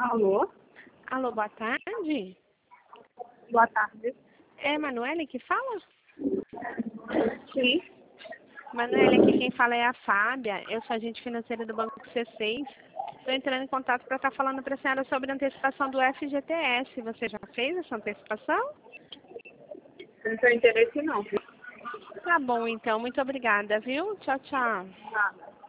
Alô? Alô, boa tarde. Boa tarde. É Manoela que fala? Sim. Manoela, aqui quem fala é a Fábia. Eu sou agente financeira do Banco C6. Estou entrando em contato para estar falando para a senhora sobre a antecipação do FGTS. Você já fez essa antecipação? Não tenho interesse não, viu? Tá bom, então. Muito obrigada, viu? Tchau, tchau. Nada.